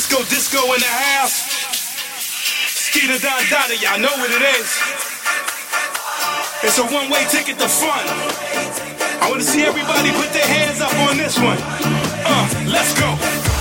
Frisco Disco in the house. Skeeter Don Dada, y'all know what it is. It's a one-way ticket to fun. I want to see everybody put their hands up on this one. Let's go.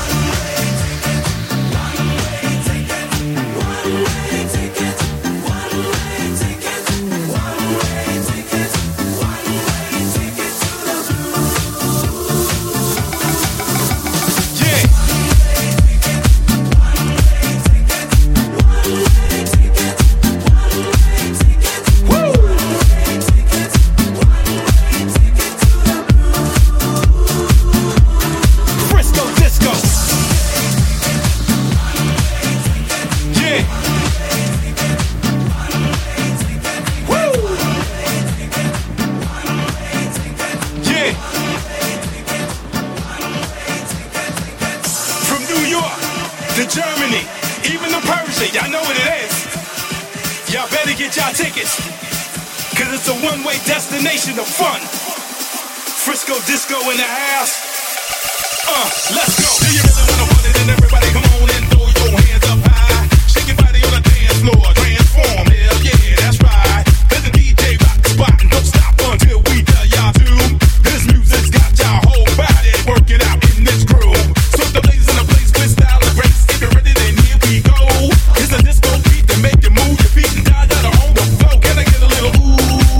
To Germany, even to Persia, y'all know what it is. Y'all better get y'all tickets, cause it's a one-way destination of fun. Frisco Disco in the house. Let's go. Do you really wanna party? Then everybody come on and throw your hands up high. Shake your body on the dance floor. Transform, hell yeah, that's right. Let the DJ rock the spot and don't stop until we tell y'all to. This music's got y'all whole body working out in this groove. So the ladies in the place with style and grace. If you're ready, then here we go. It's a disco beat that make you move your feet and die down on the floor. Can I get a little ooh?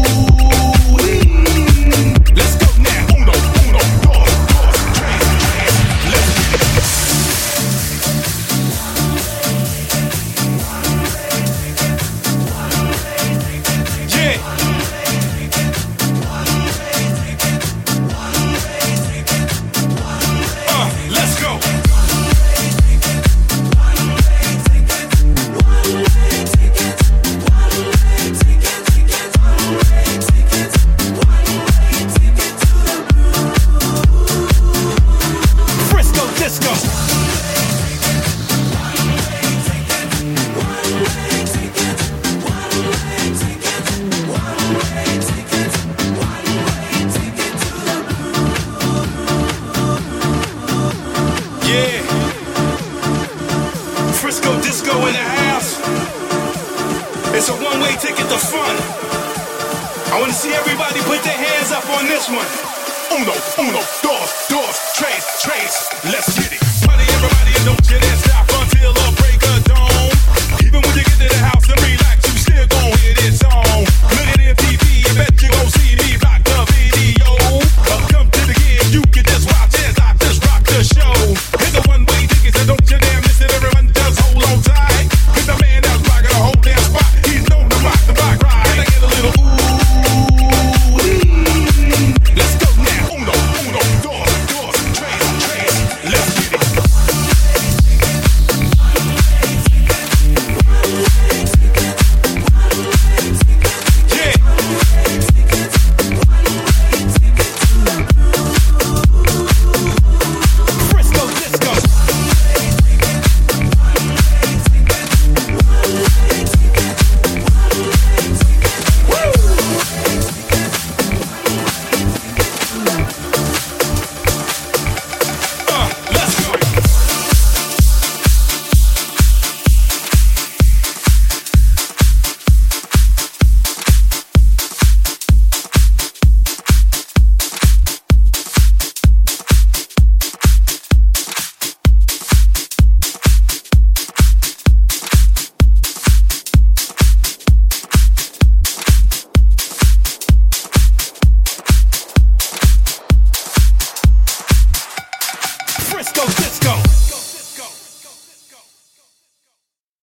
Let's go now. Uno, dos, tres. Let's get it. Yeah. Let's go. Frisco Disco. Yeah. Frisco Disco in the house. It's a one-way ticket to fun. I want to see everybody put their hands up on this one. Uno, dos, tres. Let's get it. Party everybody and don't you dare stop until a break of dawn. Even when you get to the house and relax, you still gon' hear this song. Look at MTV, I bet you gon' see me rock the video. Come to the gig, you can just watch as I just rock the show. It's a one-way ticket, so don't you dare miss it. Everyone just hold on tight. Cause the man that's rocking the whole damn spot, he's known to rock the block right. Can I get a little ooh? Let's go now. Uno, dos, tres. Let's get it. Frisco Disco. Let's go. Frisco Disco.